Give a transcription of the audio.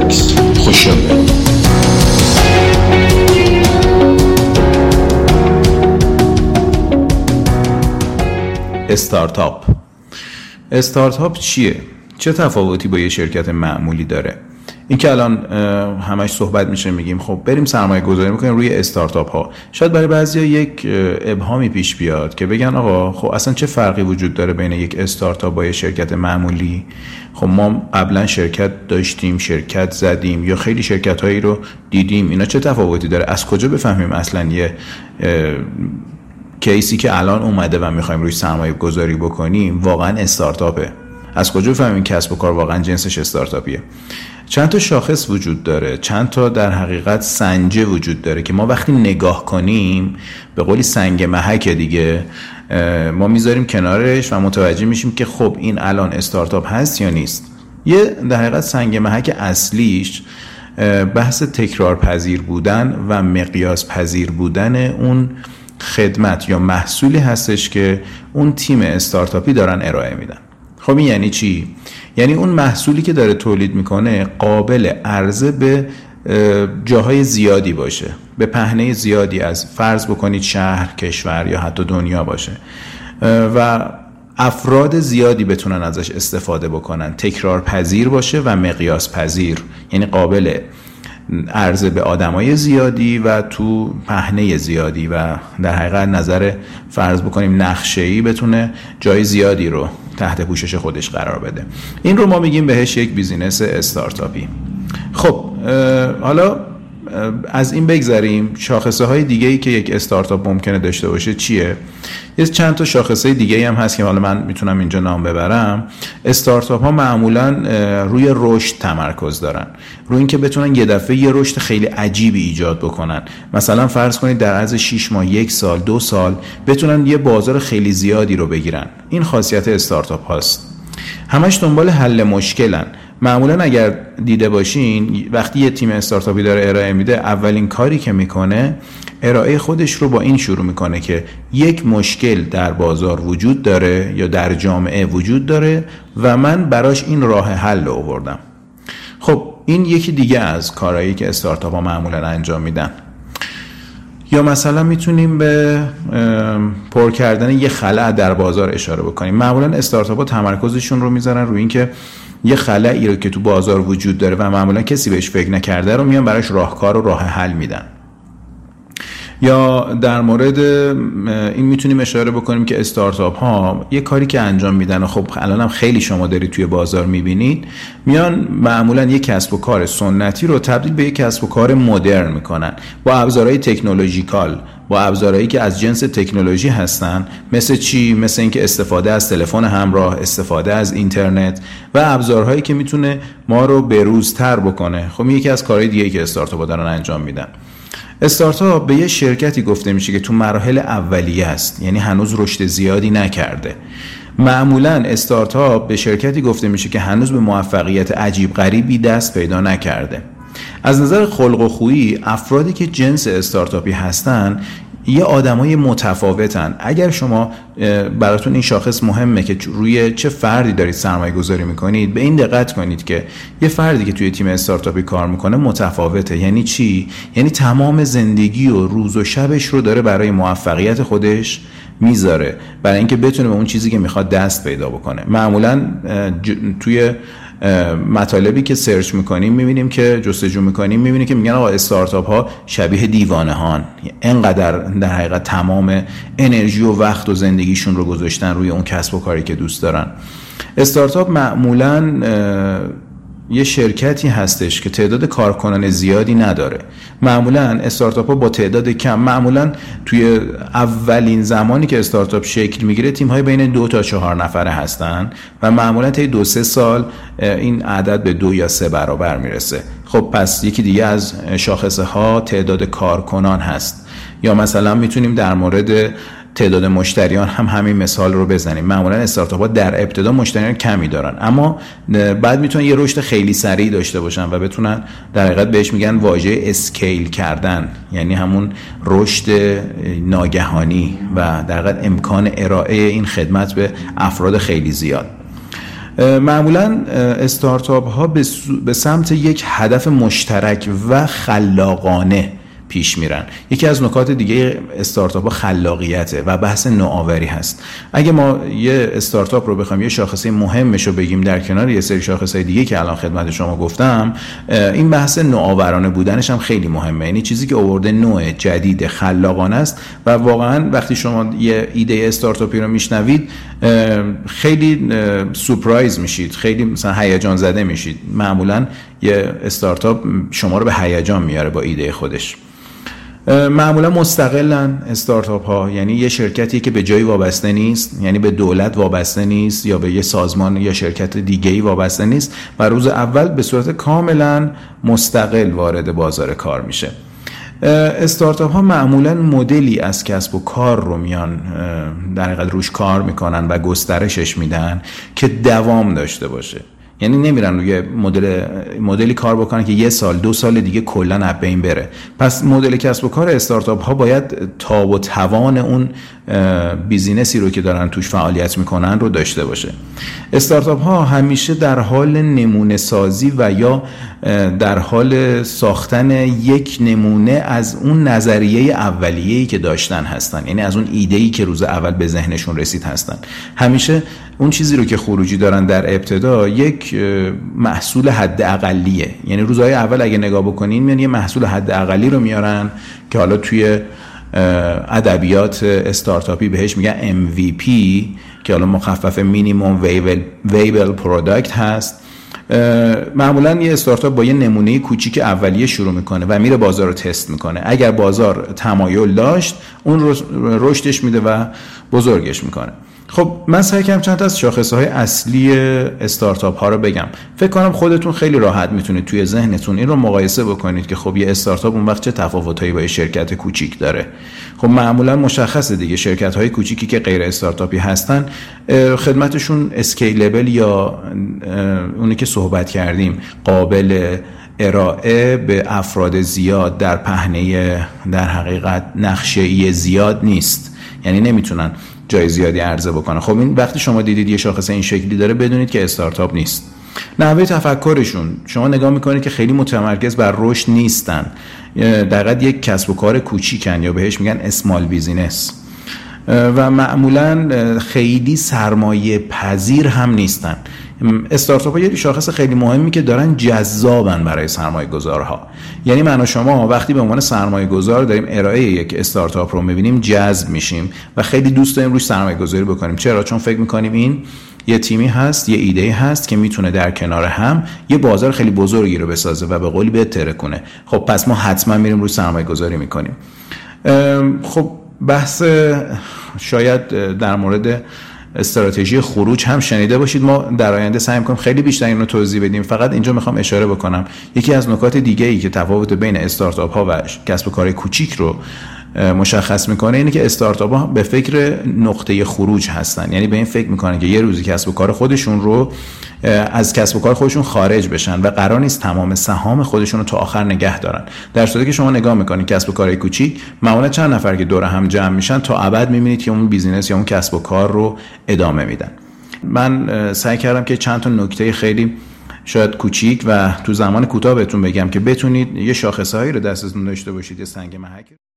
تاکس. خوشیالله. استارتاپ چیه؟ چه تفاوتی با یه شرکت معمولی داره؟ این که الان همش صحبت میشه میگیم خب بریم سرمایه گذاری میکنیم روی استارتاپ ها. شاید برای بعضیا یک ابهامی پیش بیاد که بگن آقا خب اصلا چه فرقی وجود داره بین یک استارتاپ با یه شرکت معمولی؟ خب ما قبلا شرکت داشتیم، شرکت زدیم یا خیلی شرکت هایی رو دیدیم، اینا چه تفاوتی داره؟ از کجا بفهمیم اصلا یه کیسی که الان اومده و میخوایم روی سرمایه گذاری بکنیم واقعا استارتاپه؟ از کجا بفهمیم کسب و کار واقعا جنسش استارتاپیه؟ چند تا شاخص وجود داره، چند تا در حقیقت سنجه وجود داره که ما وقتی نگاه کنیم به قولی سنگ محک دیگه ما میذاریم کنارش و متوجه میشیم که خب این الان استارتاپ هست یا نیست. یه در حقیقت سنگ محک اصلیش بحث تکرار پذیر بودن و مقیاس پذیر بودن اون خدمت یا محصولی هستش که اون تیم استارتاپی دارن ارائه میدن. خب این یعنی چی؟ یعنی اون محصولی که داره تولید میکنه قابل عرضه به جاهای زیادی باشه، به پهنه زیادی از فرض بکنید شهر، کشور یا حتی دنیا باشه و افراد زیادی بتونن ازش استفاده بکنن، تکرار پذیر باشه و مقیاس پذیر، یعنی قابل عرضه به آدمای زیادی و تو پهنه زیادی و در حقیقت نظر فرض بکنیم نقشه‌ای بتونه جای زیادی رو تحت پوشش خودش قرار بده. این رو ما میگیم بهش یک بیزینس استارتاپی. خب حالا از این بگذریم، شاخصه های دیگه‌ای که یک استارتاپ ممکنه داشته باشه چیه؟ یه چند تا شاخصه دیگه‌ای هم هست که حالا من میتونم اینجا نام ببرم. استارتاپ ها معمولاً روی رشد تمرکز دارن، روی اینکه بتونن یه دفعه یه رشد خیلی عجیبی ایجاد بکنن. مثلا فرض کنید در عرض 6 ماه، 1 سال، 2 سال بتونن یه بازار خیلی زیادی رو بگیرن. این خاصیت استارتاپ هاست. همش دنبال حل مشکلن. معمولا اگر دیده باشین وقتی یه تیم استارتاپی داره ارائه میده، اولین کاری که میکنه ارائه خودش رو با این شروع میکنه که یک مشکل در بازار وجود داره یا در جامعه وجود داره و من براش این راه حل رو آوردم. خب این یکی دیگه از کارهایی که استارتاپ ها معمولا انجام میدن. یا مثلا میتونیم به پر کردن یه خلأ در بازار اشاره بکنیم. معمولا استارتاپ ها تمرکزشون رو میذارن روی این که یه خلأی رو که تو بازار وجود داره و معمولا کسی بهش فکر نکرده رو میان براش راهکار و راه حل میدن. یا در مورد این میتونیم اشاره بکنیم که استارتاپ ها یه کاری که انجام میدن و خب الان هم خیلی شما دارید توی بازار میبینید، میان معمولا یک کسب و کار سنتی رو تبدیل به یک کسب و کار مدرن میکنن با ابزارهای تکنولوژیکال، با ابزارهایی که از جنس تکنولوژی هستن. مثل چی؟ مثل اینکه استفاده از تلفن همراه، استفاده از اینترنت و ابزارهایی که میتونه ما رو بروزتر بکنه. خب یکی از کارهای دیگه‌ای که استارتاپ‌ها دارن انجام میدن. استارتاپ به یه شرکتی گفته میشه که تو مراحل اولیه است، یعنی هنوز رشد زیادی نکرده. معمولا استارتاپ به شرکتی گفته میشه که هنوز به موفقیت عجیب غریبی دست پیدا نکرده. از نظر خلق و خویی افرادی که جنس استارتاپی هستن یه آدمای متفاوتن. اگر شما براتون این شاخص مهمه که روی چه فردی دارید سرمایه گذاری میکنید، به این دقت کنید که یه فردی که توی تیم استارتاپی کار میکنه متفاوته. یعنی چی؟ یعنی تمام زندگی و روز و شبش رو داره برای موفقیت خودش میذاره، برای اینکه بتونه به اون چیزی که میخواد دست پیدا بکنه. معمولا توی مطالبی که سرچ میکنیم میبینیم که جستجو میکنیم میبینیم که میگن آقا استارتاپ ها شبیه دیوانه هان، اینقدر در حقیقت تمام انرژی و وقت و زندگیشون رو گذاشتن روی اون کسب و کاری که دوست دارن. استارتاپ معمولا یه شرکتی هستش که تعداد کارکنان زیادی نداره. معمولا استارتاپ ها با تعداد کم، معمولا توی اولین زمانی که استارتاپ شکل میگیره تیم های بین 2 تا 4 نفره هستن و معمولا طی 2-3 سال این عدد به 2 یا 3 برابر میرسه. خب پس یکی دیگه از شاخصه ها تعداد کارکنان هست. یا مثلا میتونیم در مورد تعداد مشتریان هم همین مثال رو بزنیم. معمولا استارتاپ‌ها در ابتدا مشتریان کمی دارن اما بعد میتونن یه رشد خیلی سریع داشته باشن و بتونن در حقیقت بهش میگن واژه اسکیل کردن، یعنی همون رشد ناگهانی و در حقیقت امکان ارائه این خدمت به افراد خیلی زیاد. معمولا استارتاپ ها به سمت یک هدف مشترک و خلاقانه پیش میرن. یکی از نکات دیگه استارتاپ ها خلاقیته و بحث نوآوری هست. اگه ما یه استارتاپ رو بخوایم یه شاخصه مهمش رو بگیم در کنار یه سری شاخصهای دیگه که الان خدمت شما گفتم، این بحث نوآورانه بودنش هم خیلی مهمه. یعنی چیزی که آورده نوع جدید خلاقانه است و واقعا وقتی شما یه ایده استارتاپی رو میشنوید خیلی سورپرایز میشید، خیلی مثلا هیجان زده میشید. معمولا یه استارتاپ شما رو به هیجان میاره با ایده خودش. معمولا مستقلن استارتاپ ها، یعنی یه شرکتی که به جایی وابسته نیست، یعنی به دولت وابسته نیست یا به یه سازمان یا شرکت دیگه‌ای وابسته نیست و روز اول به صورت کاملا مستقل وارد بازار کار میشه. استارتاپ ها معمولا مدلی از کسب و کار رو میان در حقیقت روش کار میکنن و گسترشش میدن که دوام داشته باشه. یعنی نمیرن روی مدلی کار بکنن که یه سال 2 سال دیگه کلا از بین بره. پس مدل کسب و کار استارتاپ ها باید تاب و توان اون بیزینسی رو که دارن توش فعالیت میکنن رو داشته باشه. استارتاپ ها همیشه در حال نمونه سازی و یا در حال ساختن یک نمونه از اون نظریه اولیه‌ای که داشتن هستن، یعنی از اون ایده‌ای که روز اول به ذهنشون رسید هستن. همیشه اون چیزی رو که خروجی دارن در ابتدا یک محصول حد اقلیه. یعنی روزهای اول اگه نگاه بکنین میان یه محصول حد اقلی رو میارن که حالا توی ادبیات استارتاپی بهش میگن MVP که حالا مخفف مینیمم ویبل پروداکت هست. معمولا یه استارتاپ با یه نمونه کوچیک اولیه شروع میکنه و میره بازار رو تست میکنه. اگر بازار تمایل داشت اون رشدش میده و بزرگش میکنه. خب من سعی کردم چند تا از شاخصهای اصلی استارتاپ ها رو بگم. فکر کنم خودتون خیلی راحت میتونید توی ذهنتون این رو مقایسه بکنید که خب یه استارتاپ اون وقت چه تفاوتایی با یه شرکت کوچیک داره. خب معمولا مشخصه دیگه، شرکت های کوچیکی که غیر استارتاپی هستن خدمتشون اسکیلبل یا اونی که صحبت کردیم قابل ارائه به افراد زیاد در پهنه در حقیقت نقشه‌ای زیاد نیست. یعنی نمیتونن جای زیادی عرضه بکنه. خب این وقتی شما دیدید یه شاخص این شکلی داره بدونید که استارتاپ نیست. نحوه تفکرشون شما نگاه میکنید که خیلی متمرکز بر رشد نیستن، دقیقاً یک کسب و کار کوچیکن یا بهش میگن اسمال بیزینس و معمولاً خیلی سرمایه پذیر هم نیستن. استارتاپ ها یه شاخص خیلی مهمی که دارن جذابن برای سرمایه گذارها. یعنی من و شما وقتی به عنوان سرمایه گذار داریم ارائه یک استارتاپ رو میبینیم جذب میشیم و خیلی دوست داریم روش سرمایه گذاری بکنیم. چرا؟ چون فکر میکنیم این یه تیمی هست، یه ایده هست که میتونه در کنار هم یه بازار خیلی بزرگی رو بسازه و به قولی بهتره کنه. خب پس ما حتما میریم روش سرمایه گذاری میکنیم. خب بحث شاید در مورد استراتژی خروج هم شنیده باشید. ما در آینده سعی می‌کنیم خیلی بیشتر اینو توضیح بدیم. فقط اینجا میخوام اشاره بکنم یکی از نکات دیگه‌ای که تفاوت بین استارتاپ ها و کسب و کار کوچیک رو مشخص میکنه اینه که استارتاپ ها به فکر نقطه خروج هستن. یعنی به این فکر میکنن که یه روزی کسب و کار خودشون رو از کسب و کار خودشون خارج بشن و قرار نیست تمام سهام خودشون رو تا آخر نگه دارن. در صورتی که شما نگاه میکنید کسب و کار کوچیک معمولا چند نفر که دور هم جمع میشن تا ابد میبینید که اون بیزینس یا اون کسب و کار رو ادامه میدن. من سعی کردم که چند تا نکته خیلی شاید کوچیک و تو زمان کوتاه بهتون بگم که بتونید یه شاخصهایی رو دستتون داشته باشید، یه سنگ محک